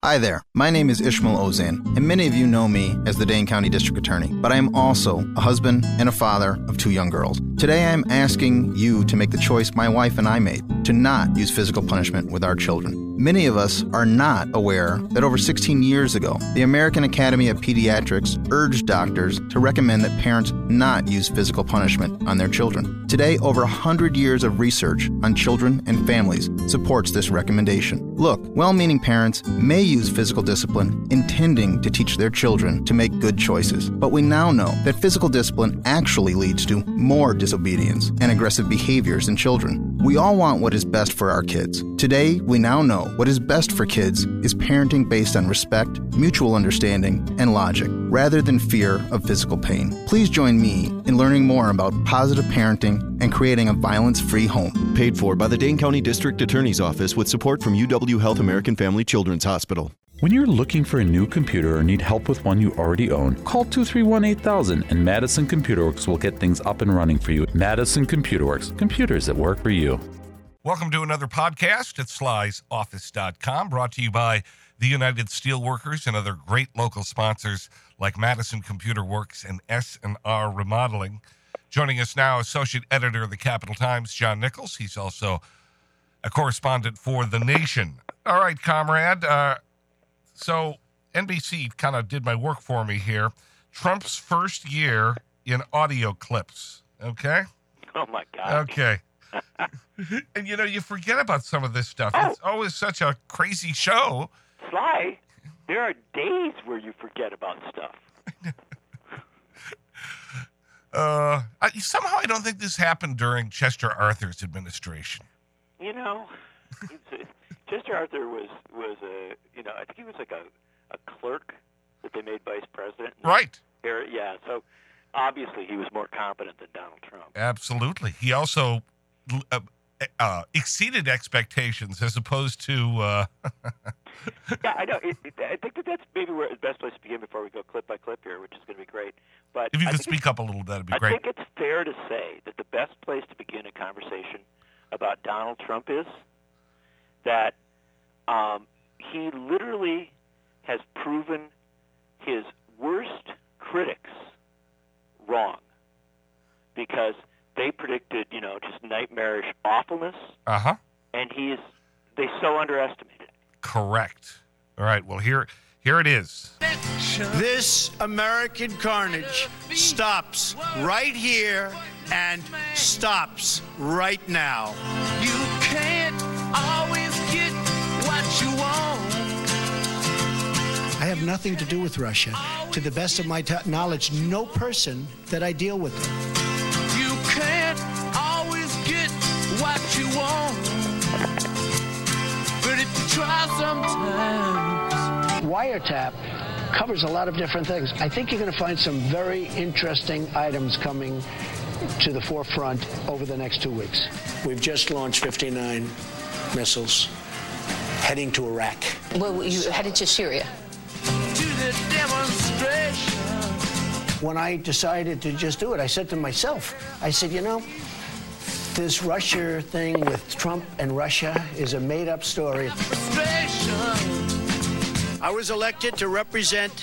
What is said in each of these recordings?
Hi there, my name is Ishmael Ozan, and many of you know me as the Dane County District Attorney, but I am also a husband and a father of 2 young girls. Today I am asking you to make the choice my wife and I made, to not use physical punishment with our children. Many of us are not aware that over 16 years ago, the American Academy of Pediatrics urged doctors to recommend that parents not use physical punishment on their children. Today, over 100 years of research on children and families supports this recommendation. Look, well-meaning parents may use physical discipline intending to teach their children to make good choices, but we now know that physical discipline actually leads to more disobedience and aggressive behaviors in children. We all want what is best for our kids. Today, we now know what is best for kids is parenting based on respect, mutual understanding, and logic, rather than fear of physical pain. Please join me in learning more about positive parenting and creating a violence-free home. Paid for by the Dane County District Attorney's Office with support from UW Health American Family Children's Hospital. When you're looking for a new computer or need help with one you already own, call 231-8000 and Madison Computer Works will get things up and running for you. Madison Computer Works, computers that work for you. Welcome to another podcast at slysoffice.com, brought to you by the United Steelworkers and other great local sponsors like Madison Computer Works and S&R Remodeling. Joining us now, Associate Editor of the Capital Times, John Nichols. He's also a correspondent for The Nation. All right, comrade. So NBC kind of did my work for me here. Trump's first year in audio clips. Okay? Oh, my God. Okay. And, you know, you forget about some of this stuff. It's always such a crazy show. Sly, there are days where you forget about stuff. Somehow I don't think this happened during Chester Arthur's administration. You know, Chester Arthur was I think he was like a clerk that they made vice president. Right. Yeah, so obviously he was more competent than Donald Trump. Absolutely. He also exceeded expectations as opposed to... Yeah, I know. I think that's maybe where the best place to begin before we go clip by clip here, which is going to be great. But if you could speak up a little, that'd be great. I think it's fair to say that the best place to begin a conversation about Donald Trump is that he literally has proven his worst critics wrong because they predicted, just nightmarish awfulness. Uh-huh. And they so underestimated it. Correct. All right, well, here it is. This American carnage stops right here and stops right now. You can't always get what you want. I have nothing to do with Russia. To the best of my knowledge, no person that I deal with. You can't always get what you want. But if you try sometimes. Wiretap covers a lot of different things. I think you're going to find some very interesting items coming to the forefront over the next 2 weeks. We've just launched 59 missiles heading to Iraq. Well, you headed to Syria. To the demonstration. When I decided to just do it, I said to myself, this Russia thing with Trump and Russia is a made-up story. I was elected to represent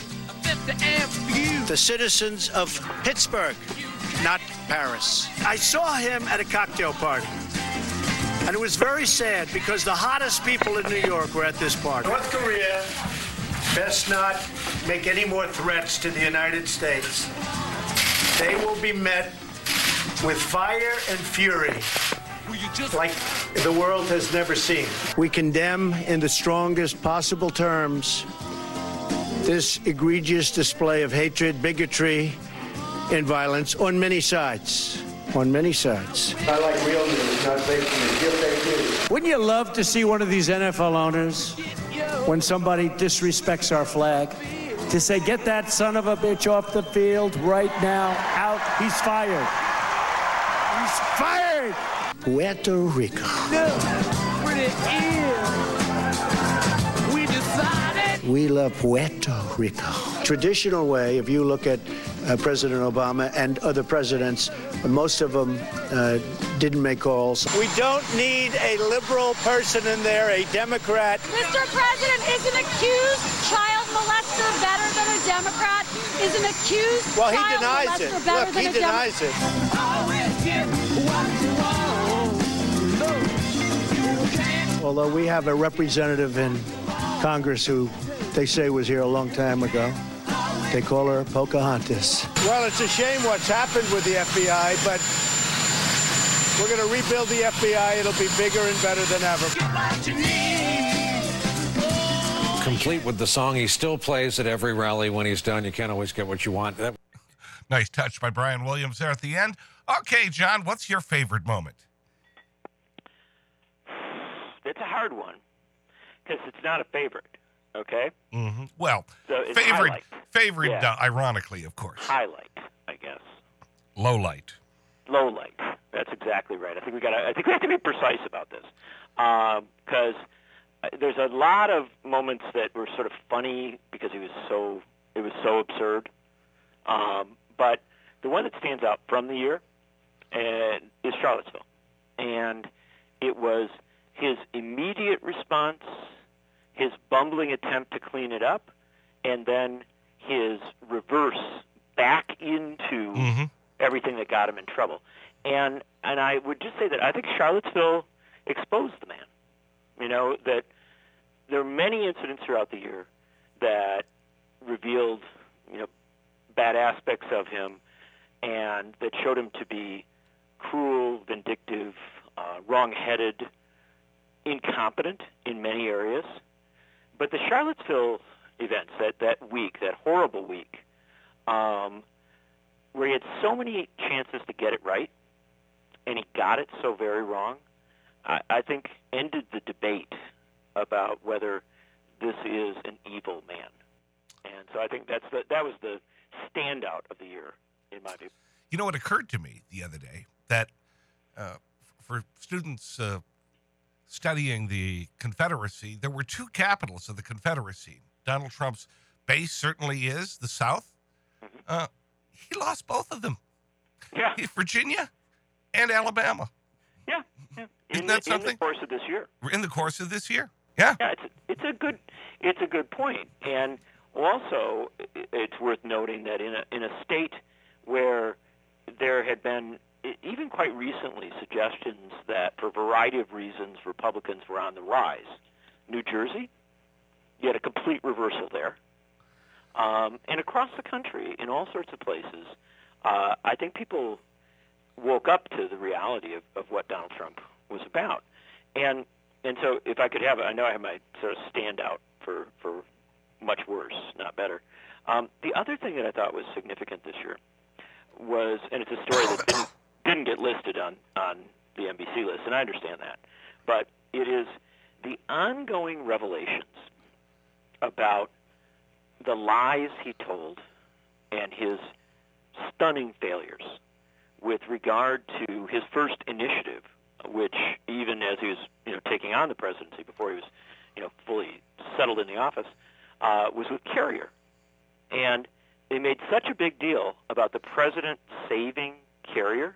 the citizens of Pittsburgh, not Paris. I saw him at a cocktail party, and it was very sad because the hottest people in New York were at this party. North Korea best not make any more threats to the United States. They will be met with fire and fury like the world has never seen. We condemn in the strongest possible terms this egregious display of hatred, bigotry, and violence on many sides. On many sides. I like real news, not fake news. You're fake news. Wouldn't you love to see one of these NFL owners, when somebody disrespects our flag, to say, get that son of a bitch off the field right now, out, he's fired. He's fired! Puerto Rico. We love Puerto Rico. Traditional way, if you look at President Obama and other presidents. Most of them didn't make calls. We don't need a liberal person in there, a Democrat. Mr. President, is an accused child molester better than a Democrat? Is an accused Well, he child denies molester it. better Look, than he a denies it. Although we have a representative in Congress who they say was here a long time ago. They call her Pocahontas. Well, it's a shame what's happened with the FBI, but we're going to rebuild the FBI. It'll be bigger and better than ever. Complete with the song he still plays at every rally when he's done. You can't always get what you want. Nice touch by Brian Williams there at the end. Okay, John, what's your favorite moment? It's a hard one because it's not a favorite. Okay. Mm-hmm. Well, so favorite, yeah. Ironically, of course. Highlight, I guess. Low light. Low light. That's exactly right. I think we have to be precise about this because there's a lot of moments that were sort of funny because it was so absurd. But the one that stands out from the year is Charlottesville, and it was his immediate response, his bumbling attempt to clean it up, and then his reverse back into everything that got him in trouble. And I would just say that I think Charlottesville exposed the man. You know, that there are many incidents throughout the year that revealed, bad aspects of him and that showed him to be cruel, vindictive, wrong-headed, incompetent in many areas. But the Charlottesville events, that week, that horrible week, where he had so many chances to get it right, and he got it so very wrong, I think ended the debate about whether this is an evil man. And so I think that was the standout of the year, in my view. You know, it occurred to me the other day that for students studying the Confederacy, there were two capitals of the Confederacy. Donald Trump's base certainly is the South. He lost both of them. Yeah. Virginia and Alabama. Yeah. Isn't that something? In the course of this year. In the course of this year. Yeah. Yeah, it's a good point. And also, it's worth noting that in a state where there had been, even quite recently, suggestions that for a variety of reasons Republicans were on the rise. New Jersey, you had a complete reversal there. And across the country, in all sorts of places, I think people woke up to the reality of what Donald Trump was about. And so if I could have, I know I have my sort of standout for much worse, not better. The other thing that I thought was significant this year was, and it's a story that didn't get listed on the NBC list, and I understand that, but it is the ongoing revelations about the lies he told and his stunning failures with regard to his first initiative, which even as he was taking on the presidency before he was fully settled in the office, was with Carrier. And they made such a big deal about the president saving Carrier,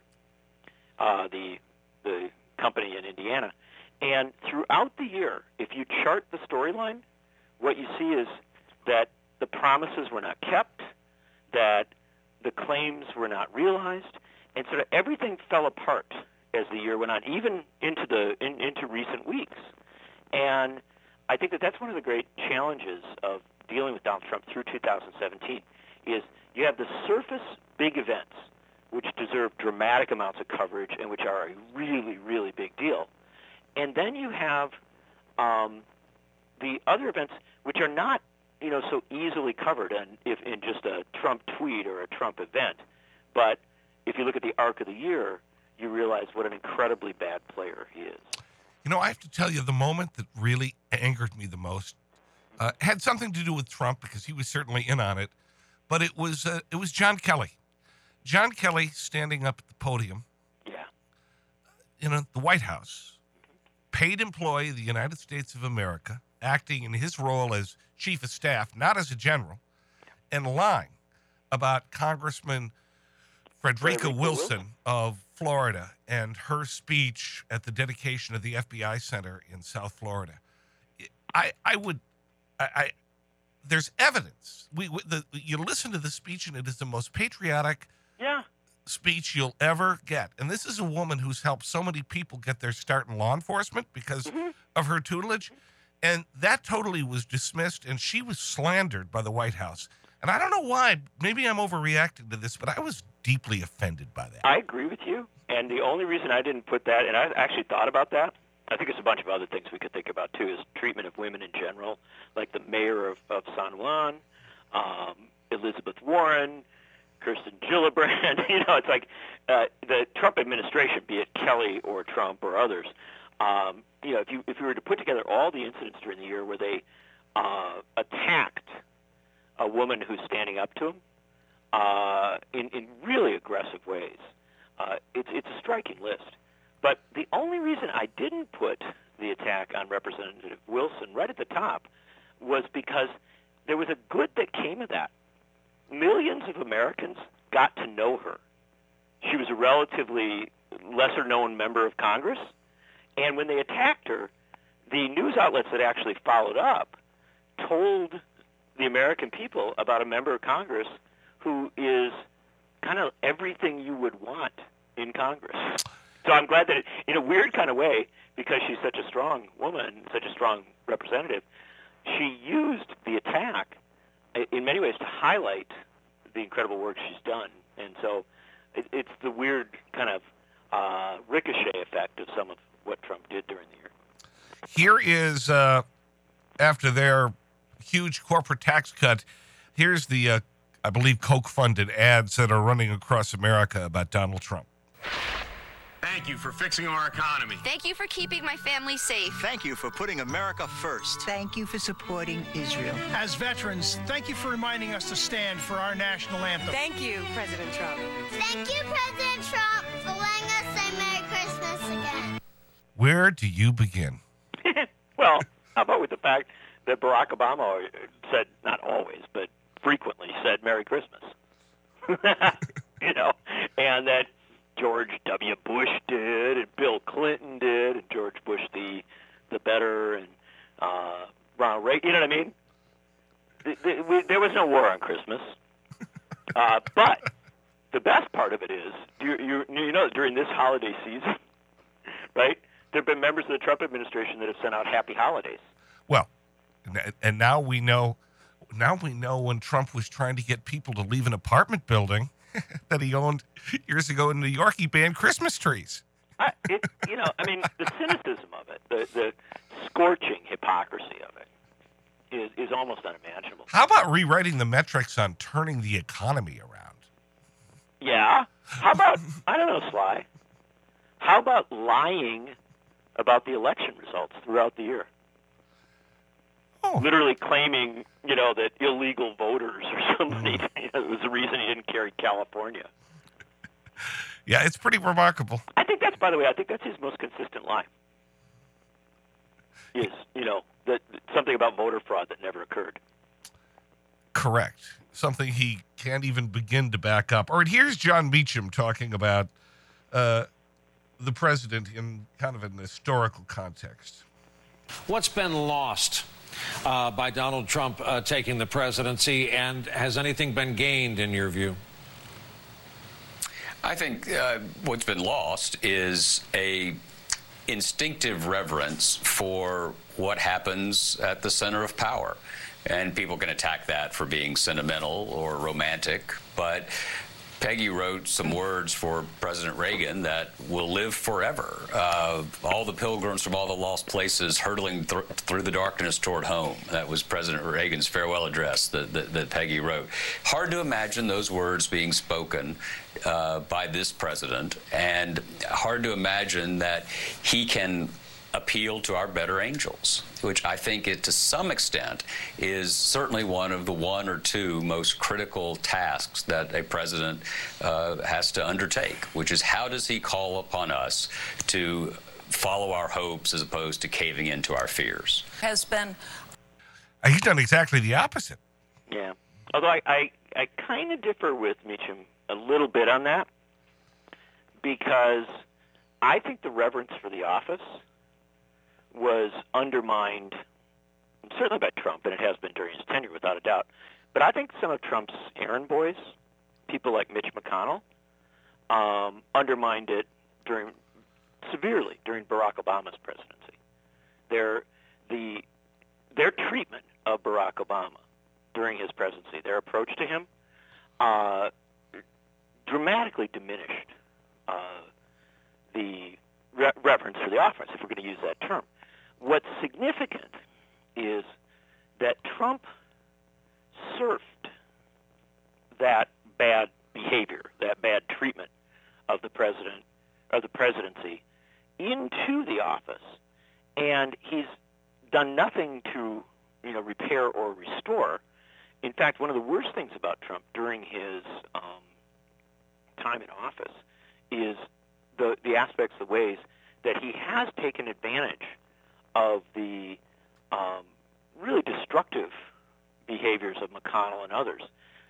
the company in Indiana. And throughout the year, if you chart the storyline, what you see is that the promises were not kept, that the claims were not realized, and sort of everything fell apart as the year went on, even into recent weeks. And I think that's one of the great challenges of dealing with Donald Trump through 2017 is you have the surface big events, which deserve dramatic amounts of coverage and which are a really, really big deal. And then you have the other events which are not so easily covered in just a Trump tweet or a Trump event. But if you look at the arc of the year, you realize what an incredibly bad player he is. I have to tell you, the moment that really angered me the most had something to do with Trump because he was certainly in on it, but it was John Kelly. John Kelly standing up at the podium in the White House, paid employee of the United States of America, acting in his role as chief of staff, not as a general, and lying about Congressman Frederica Wilson of Florida and her speech at the dedication of the FBI Center in South Florida. There's evidence. You listen to the speech, and it is the most patriotic speech you'll ever get. And this is a woman who's helped so many people get their start in law enforcement because of her tutelage. And that totally was dismissed, and she was slandered by the White House. And I don't know why. Maybe I'm overreacting to this, but I was deeply offended by that. I agree with you. And the only reason I didn't put that, and I actually thought about that, I think there's a bunch of other things we could think about, too, is treatment of women in general, like the mayor of San Juan, Elizabeth Warren, Kirsten Gillibrand. It's like the Trump administration, be it Kelly or Trump or others, if you were to put together all the incidents during the year where they attacked a woman who's standing up to them in really aggressive ways, it's a striking list. But the only reason I didn't put the attack on Representative Wilson right at the top was because there was a good that came of that. Millions of Americans got to know her. She was a relatively lesser-known member of Congress, and when they attacked her, the news outlets that actually followed up told the American people about a member of Congress who is kind of everything you would want in Congress. So I'm glad that, in a weird kind of way, because she's such a strong woman, such a strong representative, she used the attack in many ways to highlight the incredible work she's done. And so it's the weird kind of ricochet effect of some of what Trump did during the year. Here is, after their huge corporate tax cut, here's the, I believe, Coke-funded ads that are running across America about Donald Trump. Thank you for fixing our economy. Thank you for keeping my family safe. Thank you for putting America first. Thank you for supporting Israel. As veterans, thank you for reminding us to stand for our national anthem. Thank you, President Trump. Thank you, President Trump, for letting us say Merry Christmas again. Where do you begin? Well, how about with the fact that Barack Obama said, not always, but frequently said Merry Christmas? And that George W. Bush did, and Bill Clinton did, and George Bush the better, and Ronald Reagan. You know what I mean? There was no war on Christmas. But the best part of it is, you know, during this holiday season, right, there have been members of the Trump administration that have sent out happy holidays. Well, and now we know when Trump was trying to get people to leave an apartment building that he owned years ago in New York, he banned Christmas trees. The cynicism of it, the scorching hypocrisy of it is almost unimaginable. How about rewriting the metrics on turning the economy around? Yeah. How about, I don't know, Sly, how about lying about the election results throughout the year? Oh. Literally claiming, that illegal voters or somebody was the reason he didn't carry California. Yeah, it's pretty remarkable. I think that's his most consistent lie. Is, that something about voter fraud that never occurred. Correct. Something he can't even begin to back up. All right, here's John Meacham talking about the president in kind of an historical context. What's been lost by Donald Trump taking the presidency, and has anything been gained in your view? I think what's been lost is a instinctive reverence for what happens at the center of power. And people can attack that for being sentimental or romantic, but Peggy wrote some words for President Reagan that will live forever. All the pilgrims from all the lost places hurtling through the darkness toward home. That was President Reagan's farewell address that Peggy wrote. Hard to imagine those words being spoken by this president, and hard to imagine that he can appeal to our better angels, which I think to some extent is certainly one of the one or two most critical tasks that a president has to undertake, which is how does he call upon us to follow our hopes as opposed to caving into our fears? He's done exactly the opposite. Yeah. Although I kind of differ with Meacham a little bit on that, because I think the reverence for the office was undermined, certainly by Trump, and it has been during his tenure without a doubt. But I think some of Trump's errand boys, people like Mitch McConnell, undermined it severely during Barack Obama's presidency. Their treatment of Barack Obama during his presidency, their approach to him, dramatically diminished the reverence for the office, if we're going to use that term. What's significant is that Trump surfed that bad behavior, that bad treatment of the president, of the presidency, into the office, and he's done nothing to, repair or restore. In fact, one of the worst things about Trump during his time in office is the aspects, the ways that he has taken advantage of the really destructive behaviors of McConnell and others.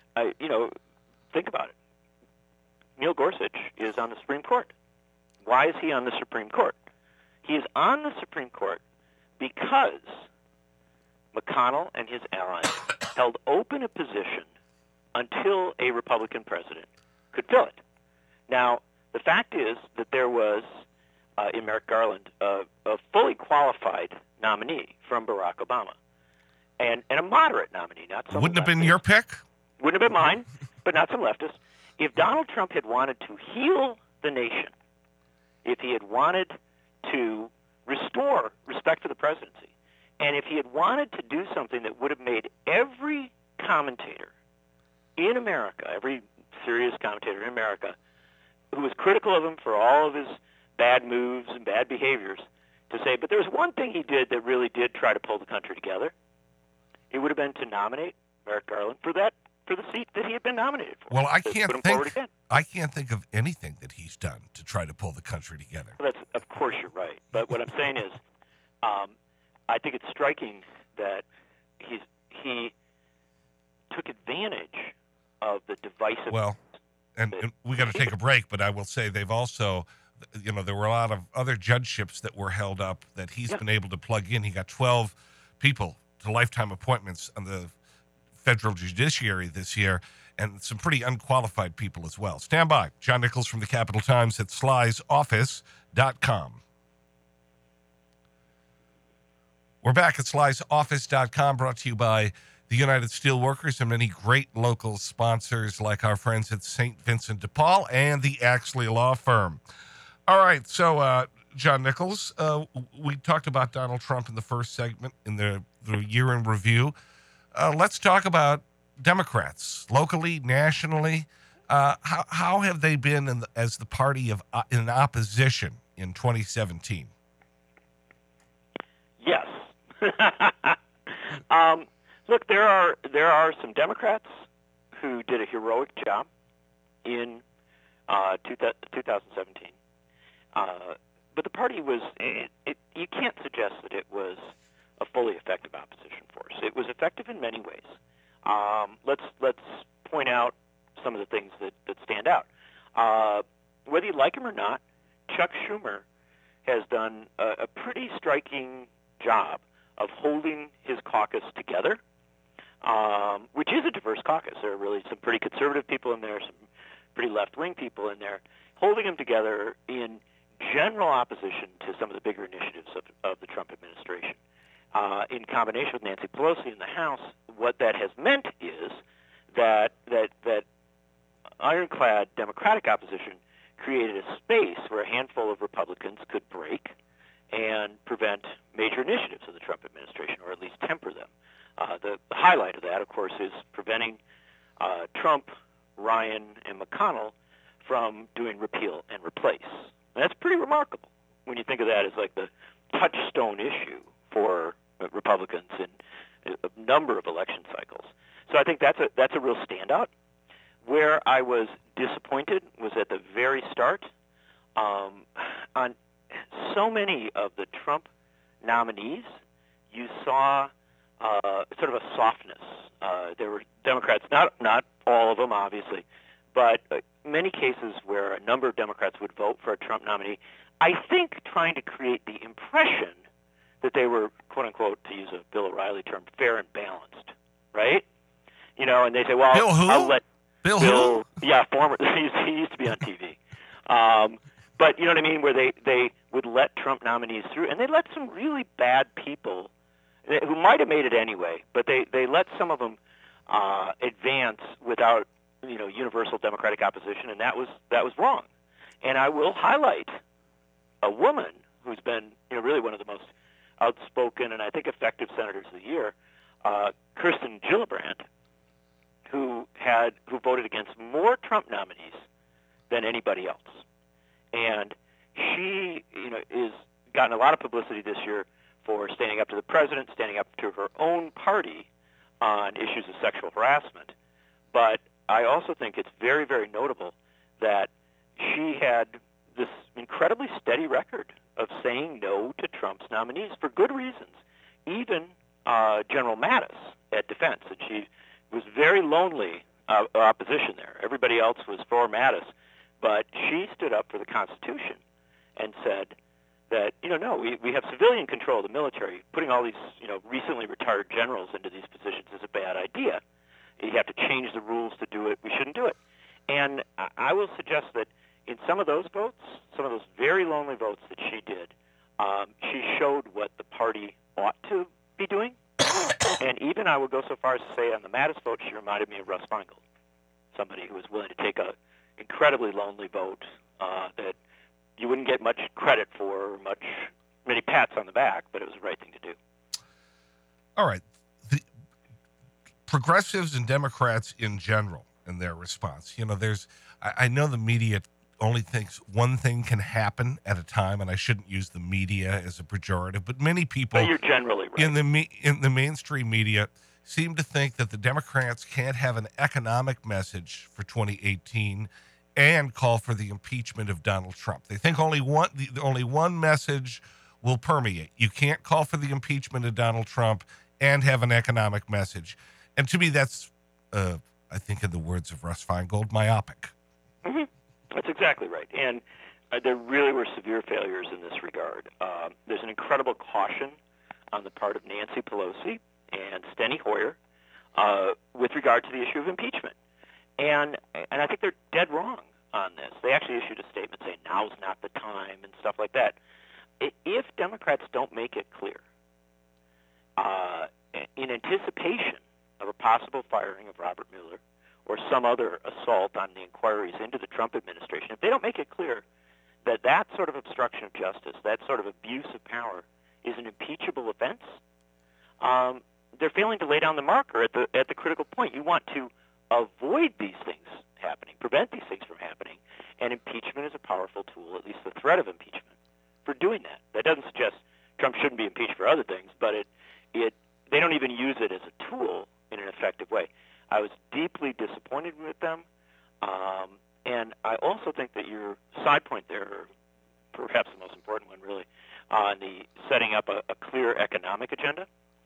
Think about it. Neil Gorsuch is on the Supreme Court. Why is he on the Supreme Court? He is on the Supreme Court because McConnell and his allies held open a position until a Republican president could fill it. Now, the fact is that there was, in Merrick Garland, a fully qualified nominee from Barack Obama, and a moderate nominee, not some Wouldn't have leftist. been your pick? Wouldn't have been mine, but not some leftists. If Donald Trump had wanted to heal the nation, if he had wanted to restore respect for the presidency, and if he had wanted to do something that would have made every commentator in America, every serious commentator in America, who was critical of him for all of his bad moves and bad behaviors, to say, but there was one thing he did that really did try to pull the country together, it would have been to nominate Merrick Garland for the seat that he had been nominated for. Well, I can't think of anything that he's done to try to pull the country together. Well, of course you're right. But what I'm saying is, I think it's striking that he took advantage of the divisive. Well, and we got to take a break, but I will say they've also, there were a lot of other judgeships that were held up that he's been able to plug in. He got 12 people to lifetime appointments on the federal judiciary this year, and some pretty unqualified people as well. Stand by. John Nichols from the Capital Times at slysoffice.com. We're back at slysoffice.com, brought to you by the United Steelworkers and many great local sponsors like our friends at St. Vincent de Paul and the Axley Law Firm. All right, so John Nichols, we talked about Donald Trump in the first segment in the year in review. Let's talk about Democrats, locally, nationally. How have they been as the party in opposition in 2017? Yes. Look, there are some Democrats who did a heroic job in 2017. But the party was, you can't suggest that it was a fully effective opposition force. It was effective in many ways. Let's point out some of the things that stand out. Whether you like him or not, Chuck Schumer has done a pretty striking job of holding his caucus together, which is a diverse caucus. There are really some pretty conservative people in there, some pretty left-wing people in there, holding them together in general opposition to some of the bigger initiatives of the Trump administration. In combination with Nancy Pelosi in the House, what that has meant is that ironclad Democratic opposition created a space where a handful of Republicans could break and prevent major initiatives of the Trump administration, or at least temper them. The highlight of that, of course, is preventing Trump, Ryan, and McConnell from doing repeal and replace. And that's pretty remarkable when you think of that as like the touchstone issue for Republicans in a number of election cycles. So I think that's a real standout. Where I was disappointed was at the very start. On so many of the Trump nominees, you saw sort of a softness There were Democrats, not all of them, obviously, but many cases where a number of Democrats would vote for a Trump nominee, I think trying to create the impression that they were, quote-unquote, to use a Bill O'Reilly term, fair and balanced, right? You know, and they say, well, Bill who? I'll let Bill who? Yeah, former. He used to be on TV. But you know what I mean, where they would let Trump nominees through, and they let some really bad people who might have made it anyway, but they let some of them advance without, you know, universal Democratic opposition, and that was wrong. And I will highlight a woman who's been, you know, really one of the most outspoken and I think effective senators of the year, Kirsten Gillibrand, who voted against more Trump nominees than anybody else. And she, you know, is gotten a lot of publicity this year for standing up to the president, standing up to her own party on issues of sexual harassment. But I also think it's very, very notable that she had this incredibly steady record of saying no to Trump's nominees for good reasons. Even General Mattis at Defense, and she was very lonely opposition there. Everybody else was for Mattis, but she stood up for the Constitution and said that, you know, no, we have civilian control of the military. Putting all these, you know, recently retired generals into these positions is a bad idea. You have to change the rules to do it. We shouldn't do it. And I will suggest that in some of those votes, some of those very lonely votes that she did, she showed what the party ought to be doing. And even I would go so far as to say on the Mattis vote, she reminded me of Russ Feingold, somebody who was willing to take a incredibly lonely vote that you wouldn't get much credit for, many pats on the back, but it was the right thing to do. All right. The progressives and Democrats in general in their response, you know, I know the media only thinks one thing can happen at a time, and I shouldn't use the media as a pejorative, but many people you're generally right. in the mainstream media seem to think that the Democrats can't have an economic message for 2018 and call for the impeachment of Donald Trump. They think only one message will permeate. You can't call for the impeachment of Donald Trump and have an economic message. And to me, that's, I think in the words of Russ Feingold, myopic. Mm-hmm. That's exactly right. And there really were severe failures in this regard. There's an incredible caution on the part of Nancy Pelosi and Steny Hoyer with regard to the issue of impeachment. And I think they're dead wrong on this. They actually issued a statement saying now's not the time and stuff like that. If Democrats don't make it clear in anticipation of a possible firing of Robert Mueller or some other assault on the inquiries into the Trump administration, if they don't make it clear that that sort of obstruction of justice, that sort of abuse of power is an impeachable offense, they're failing to lay down the marker at the critical point. You want to avoid these things happening, prevent these things from happening, and impeachment is a powerful tool, at least the threat of impeachment, for doing that. That doesn't suggest Trump shouldn't be impeached for other things, but they don't even use it as a tool in an effective way. I was deeply disappointed with them, and I also think that your side point there, perhaps the most important one really, on the setting up a clear economic agenda.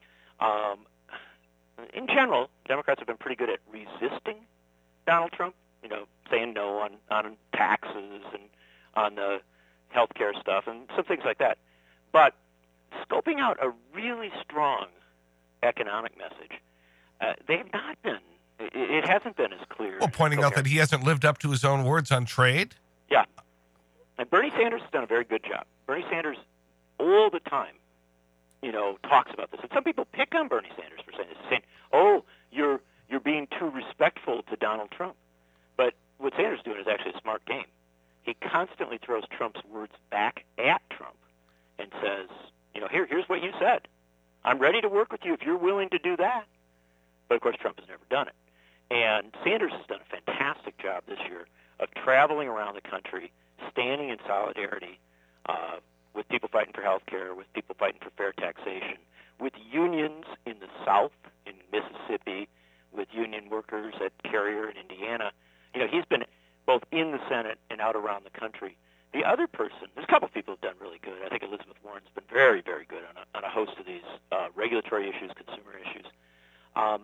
In general, Democrats have been pretty good at resisting Donald Trump, you know, saying no on taxes and on the health care stuff and some things like that. But scoping out a really strong economic message, they have not been. It hasn't been as clear. Well, pointing out that he hasn't lived up to his own words on trade? Yeah. And Bernie Sanders has done a very good job. Bernie Sanders, all the time, you know, talks about this. And some people pick on Bernie Sanders for saying this, saying, oh, you're being too respectful to Donald Trump. But what Sanders is doing is actually a smart game. He constantly throws Trump's words back at Trump and says, you know, here's what you said. I'm ready to work with you if you're willing to do that. But, of course, Trump has never done it. And Sanders has done a fantastic job this year of traveling around the country, standing in solidarity with people fighting for health care, with people fighting for fair taxation, with unions in the South, in Mississippi, with union workers at Carrier in Indiana. You know, he's been both in the Senate and out around the country. The other person, there's a couple of people who've done really good. I think Elizabeth Warren's been very, very good on a host of these regulatory issues, consumer issues.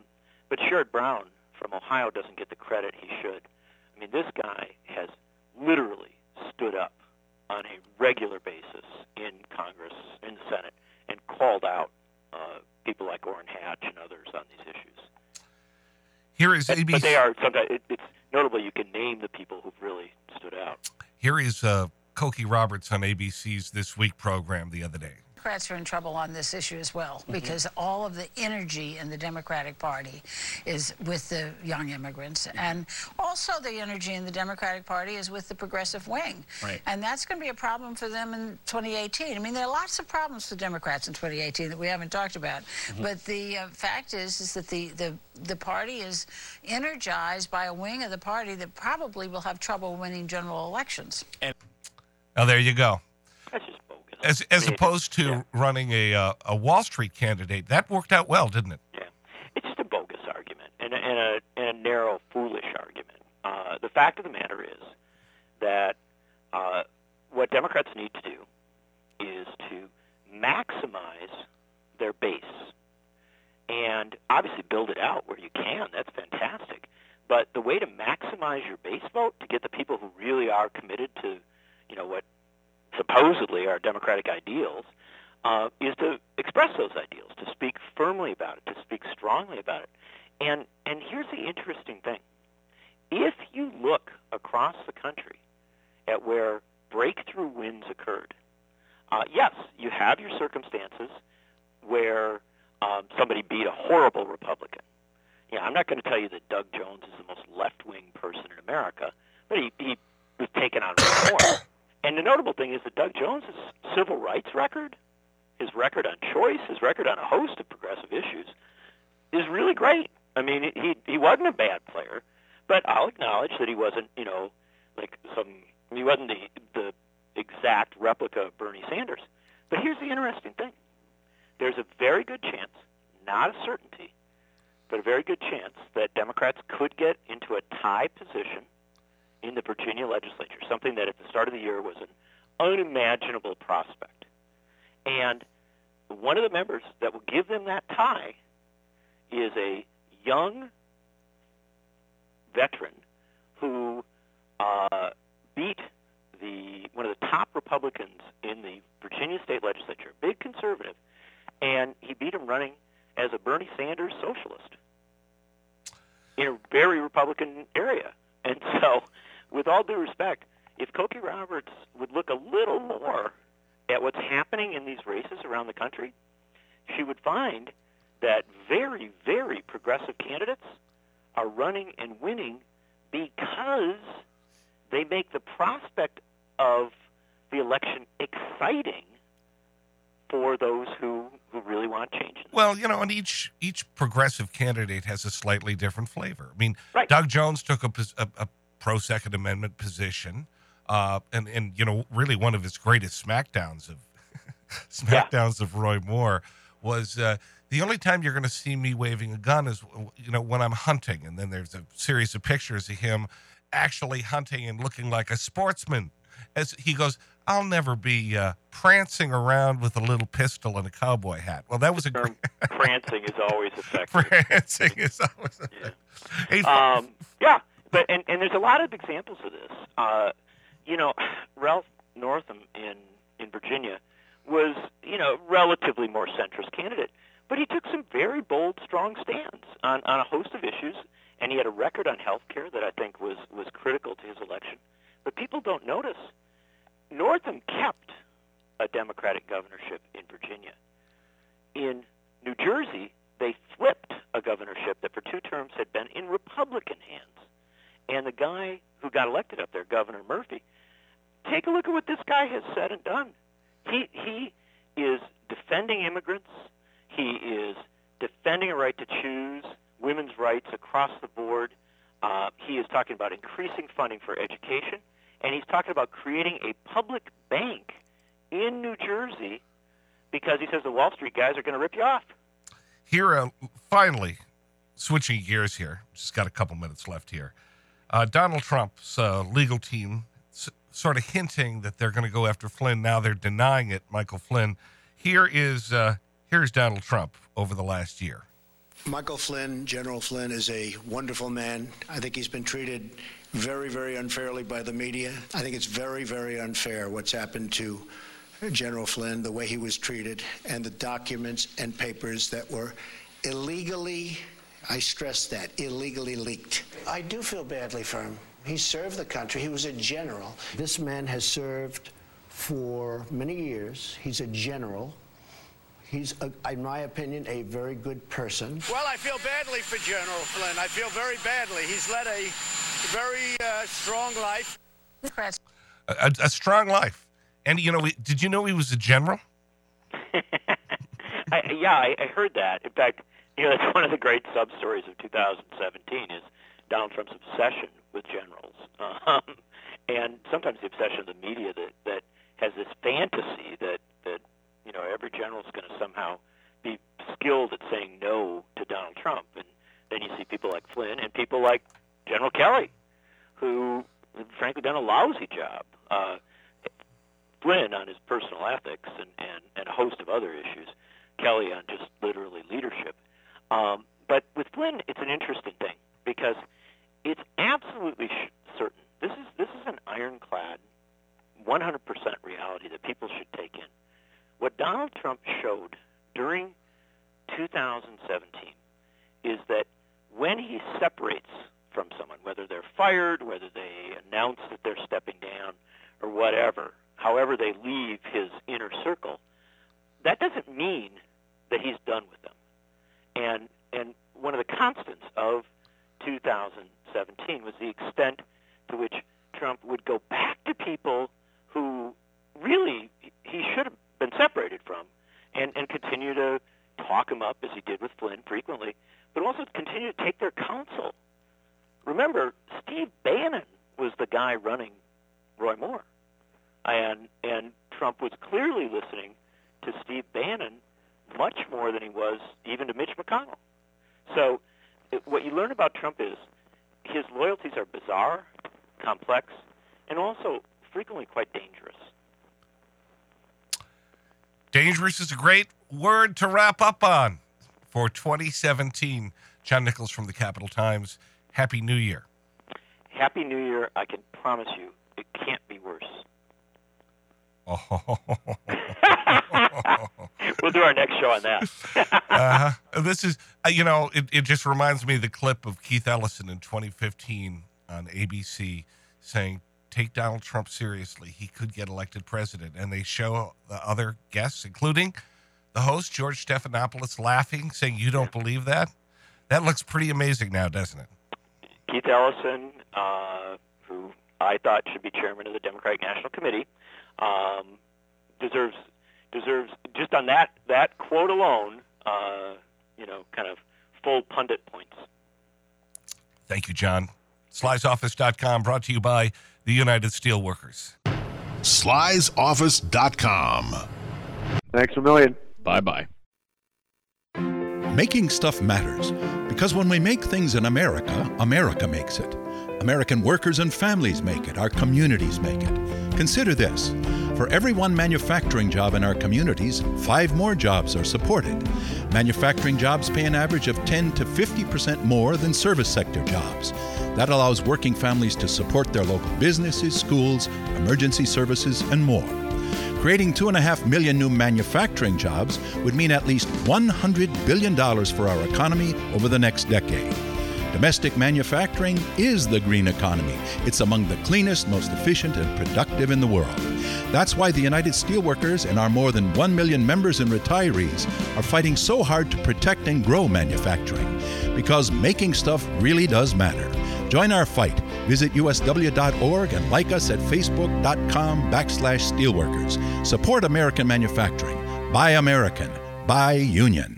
But Sherrod Brown from Ohio doesn't get the credit he should. I mean, this guy has literally stood up on a regular basis in Congress, in the Senate, and called out people like Orrin Hatch and others on these issues. Here is ABC. But they are sometimes. It's notable you can name the people who've really stood out. Here is Cokie Roberts on ABC's This Week program the other day. Democrats are in trouble on this issue as well, because all of the energy in the Democratic Party is with the young immigrants, and also the energy in the Democratic Party is with the progressive wing. Right. And that's going to be a problem for them in 2018. I mean, there are lots of problems for Democrats in 2018 that we haven't talked about. But the fact is that the party is energized by a wing of the party that probably will have trouble winning general elections. Oh, there you go. That's just bogus. As opposed to running a Wall Street candidate, that worked out well, didn't it? Yeah, it's just a bogus argument and a narrow, foolish argument. The fact of the matter is that what Democrats need to do is to maximize their base and obviously build it out where you can. That's fantastic. But the way to maximize your base vote, to get the people who really are committed to, what supposedly are democratic ideals, is to express those ideals, to speak firmly about it, to speak strongly about it. And here's the interesting thing. If you look across the country at where breakthrough wins occurred, yes, you have your circumstances where somebody beat a horrible Republican. I'm not going to tell you that Doug Jones is the most left-wing person in America, but he was taken on reform. And the notable thing is that Doug Jones' civil rights record, his record on choice, his record on a host of progressive issues, is really great. I mean, he wasn't a bad player, but I'll acknowledge that he wasn't, he wasn't the exact replica of Bernie Sanders. But here's the interesting thing. There's a very good chance, not a certainty, but a very good chance that Democrats could get into a tie position in the Virginia legislature, something that at the start of the year was an unimaginable prospect. And one of the members that will give them that tie is a young veteran who beat one of the top Republicans in the Virginia state legislature, a big conservative, and he beat him running as a Bernie Sanders socialist in a very Republican area. And so, with all due respect, if Cokie Roberts would look a little more at what's happening in these races around the country, she would find that very, very progressive candidates are running and winning because they make the prospect of the election exciting for those who really want change. Well, and each progressive candidate has a slightly different flavor. I mean, right. Doug Jones took a pro-Second Amendment position, and really one of his greatest smackdowns of Roy Moore was the only time you're going to see me waving a gun is when I'm hunting, and then there's a series of pictures of him actually hunting and looking like a sportsman. As he goes, I'll never be prancing around with a little pistol and a cowboy hat. Well, that was a term prancing is always effective. Prancing is always effective. Yeah. But and there's a lot of examples of this. Ralph Northam in Virginia was relatively more centrist candidate, but he took some very bold, strong stands on a host of issues, and he had a record on health care that I think was critical to his election. But people don't notice. Northam kept a Democratic governorship in Virginia. In New Jersey, they flipped a governorship that for 2 terms had been in Republican hands. And the guy who got elected up there, Governor Murphy, take a look at what this guy has said and done. He is defending immigrants. He is defending a right to choose, women's rights across the board. He is talking about increasing funding for education. And he's talking about creating a public bank in New Jersey because he says the Wall Street guys are going to rip you off. Here, finally, switching gears here, just got a couple minutes left here. Donald Trump's legal team sort of hinting that they're going to go after Flynn. Now they're denying it, Michael Flynn. Here's Donald Trump over the last year. Michael Flynn, General Flynn, is a wonderful man. I think he's been treated very, very unfairly by the media. I think it's very, very unfair what's happened to General Flynn, the way he was treated, and the documents and papers that were illegally, I stress that, illegally leaked. I do feel badly for him. He served the country. He was a general. This man has served for many years. He's a general. He's, in my opinion, a very good person. Well, I feel badly for General Flynn. I feel very badly. He's led a very strong life. A strong life. And, you know, did you know he was a general? I heard that. In fact, you know, that's one of the great sub-stories of 2017 is Donald Trump's obsession with generals. And sometimes the obsession of the media that has this fantasy that you know, every general is going to somehow be skilled at saying no to Donald Trump. And then you see people like Flynn and people like General Kelly, who frankly done a lousy job. Flynn on his personal ethics and a host of other issues. Kelly on just literally leadership. But with Flynn, it's an interesting thing because it's absolutely certain. This is an ironclad, 100% reality that people should take in. What Donald Trump showed during 2017 is that when he separates from someone, whether they're fired, whether they announce that they're stepping down, or whatever, however they leave his inner circle, that doesn't mean that he's done with them. And one of the constants of 2017 was the extent to which Trump would go back to people who really he should have been separated from and continue to talk him up as he did with Flynn frequently, but also continue to take their counsel. Remember, Steve Bannon was the guy running Roy Moore. And Trump was clearly listening to Steve Bannon much more than he was even to Mitch McConnell. So what you learn about Trump is his loyalties are bizarre, complex, and also frequently quite dangerous. Dangerous is a great word to wrap up on for 2017. John Nichols from the Capital Times. Happy New Year. Happy New Year. I can promise you it can't be worse. We'll do our next show on that. This is, you know, it just reminds me of the clip of Keith Ellison in 2015 on ABC saying, take Donald Trump seriously. He could get elected president. And they show the other guests, including the host, George Stephanopoulos, laughing, saying, you don't believe that? That looks pretty amazing now, doesn't it? Keith Ellison, who I thought should be chairman of the Democratic National Committee, deserves just on that quote alone, you know, kind of full pundit points. Thank you, John. Sly'sOffice.com, brought to you by the United Steelworkers. Sly'sOffice.com. Thanks a million. Bye-bye. Making stuff matters because when we make things in America, America makes it. American workers and families make it. Our communities make it. Consider this. For every one manufacturing job in our communities, 5 more jobs are supported. Manufacturing jobs pay an average of 10 to 50% more than service sector jobs. That allows working families to support their local businesses, schools, emergency services, and more. Creating 2.5 million new manufacturing jobs would mean at least $100 billion for our economy over the next decade. Domestic manufacturing is the green economy. It's among the cleanest, most efficient, and productive in the world. That's why the United Steelworkers and our more than 1 million members and retirees are fighting so hard to protect and grow manufacturing. Because making stuff really does matter. Join our fight. Visit usw.org and like us at facebook.com/steelworkers. Support American manufacturing. Buy American. Buy Union.